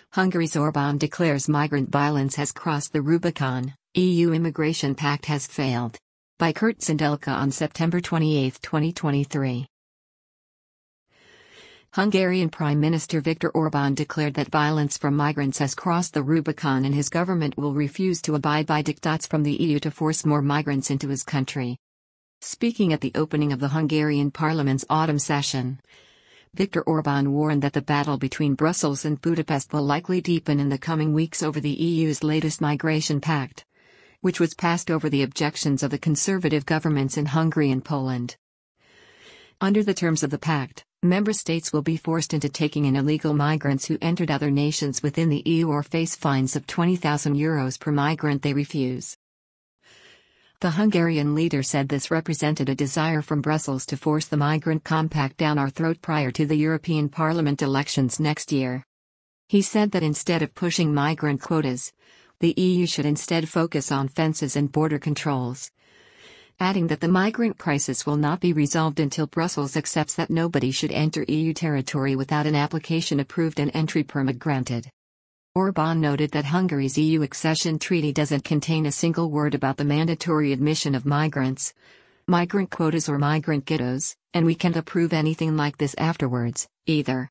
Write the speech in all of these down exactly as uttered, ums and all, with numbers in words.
Hungary's Orbán declares migrant violence has crossed the Rubicon, E U immigration pact has failed. By Kurt Sindelka on September twenty-eighth, twenty twenty-three. Hungarian Prime Minister Viktor Orbán declared that violence from migrants has crossed the Rubicon and his government will refuse to abide by diktats from the E U to force more migrants into his country. Speaking at the opening of the Hungarian parliament's autumn session, Viktor Orbán warned that the battle between Brussels and Budapest will likely deepen in the coming weeks over the E U's latest migration pact, which was passed over the objections of the conservative governments in Hungary and Poland. Under the terms of the pact, member states will be forced into taking in illegal migrants who entered other nations within the E U or face fines of twenty thousand euros per migrant they refuse. The Hungarian leader said this represented a desire from Brussels to force the migrant compact down our throat prior to the European Parliament elections next year. He said that instead of pushing migrant quotas, the E U should instead focus on fences and border controls, adding that the migrant crisis will not be resolved until Brussels accepts that nobody should enter E U territory without an application approved and entry permit granted. Orbán noted that Hungary's E U accession treaty doesn't contain a single word about the mandatory admission of migrants, migrant quotas or migrant ghettos, and we can't approve anything like this afterwards, either.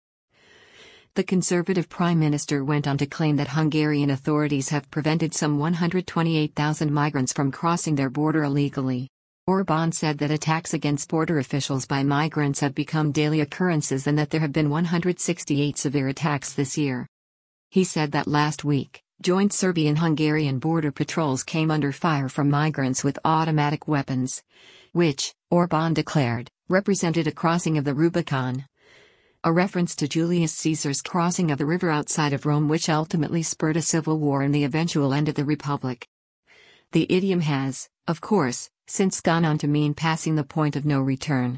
The Conservative Prime Minister went on to claim that Hungarian authorities have prevented some one hundred twenty-eight thousand migrants from crossing their border illegally. Orbán said that attacks against border officials by migrants have become daily occurrences and that there have been one hundred sixty-eight severe attacks this year. He said that last week, joint Serbian-Hungarian border patrols came under fire from migrants with automatic weapons, which, Orbán declared, represented a crossing of the Rubicon, a reference to Julius Caesar's crossing of the river outside of Rome, which ultimately spurred a civil war and the eventual end of the Republic. The idiom has, of course, since gone on to mean passing the point of no return.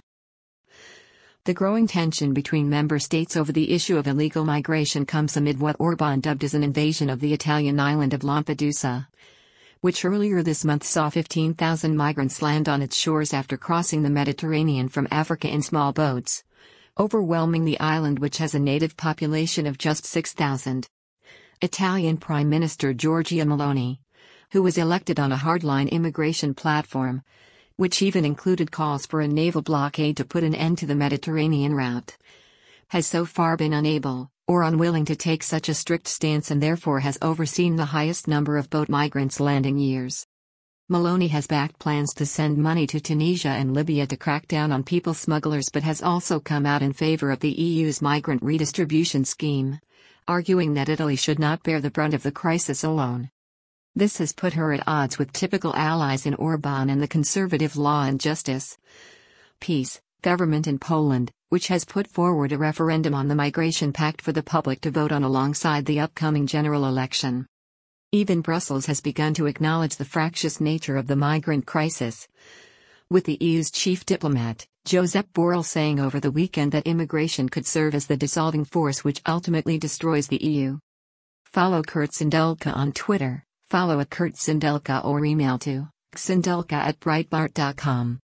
The growing tension between member states over the issue of illegal migration comes amid what Orbán dubbed as an invasion of the Italian island of Lampedusa, which earlier this month saw fifteen thousand migrants land on its shores after crossing the Mediterranean from Africa in small boats, overwhelming the island, which has a native population of just six thousand. Italian Prime Minister Giorgia Meloni, who was elected on a hardline immigration platform, which even included calls for a naval blockade to put an end to the Mediterranean route, has so far been unable, or unwilling to take such a strict stance and therefore has overseen the highest number of boat migrants landing years. Meloni has backed plans to send money to Tunisia and Libya to crack down on people smugglers, but has also come out in favor of the E U's migrant redistribution scheme, arguing that Italy should not bear the brunt of the crisis alone. This has put her at odds with typical allies in Orbán and the conservative Law and Justice, Peace government in Poland, which has put forward a referendum on the migration pact for the public to vote on alongside the upcoming general election. Even Brussels has begun to acknowledge the fractious nature of the migrant crisis, with the E U's chief diplomat, Josep Borrell, saying over the weekend that immigration could serve as the dissolving force which ultimately destroys the E U. Follow Kurt Sindelka on Twitter. Follow at Kurt Sindelka or email to sindelka at breitbart dot com.